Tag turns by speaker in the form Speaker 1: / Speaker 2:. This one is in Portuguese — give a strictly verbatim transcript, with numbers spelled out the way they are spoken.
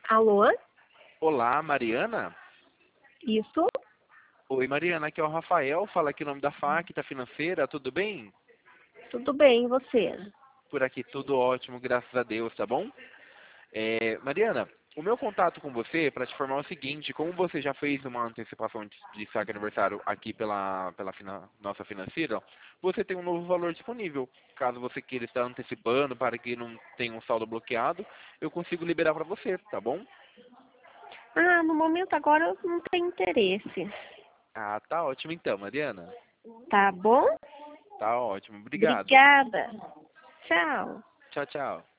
Speaker 1: Alô?
Speaker 2: Olá, Mariana?
Speaker 1: Isso?
Speaker 2: Oi, Mariana, aqui é o Rafael, fala aqui o nome da Facta Financeira, tudo bem?
Speaker 1: Tudo bem, e você?
Speaker 2: Por aqui tudo ótimo, graças a Deus, tá bom? É, Mariana, o meu contato com você é para te informar o seguinte, como você já fez uma antecipação de, de saque aniversário aqui pela, pela fina- nossa financeira, você tem um novo valor disponível. Caso você queira estar antecipando para que não tenha um saldo bloqueado, eu consigo liberar para você, tá bom?
Speaker 1: Ah, no momento agora eu não tenho interesse.
Speaker 2: Ah, tá ótimo então, Mariana.
Speaker 1: Tá bom?
Speaker 2: Tá ótimo, obrigado.
Speaker 1: Obrigada. Tchau.
Speaker 2: Tchau, tchau.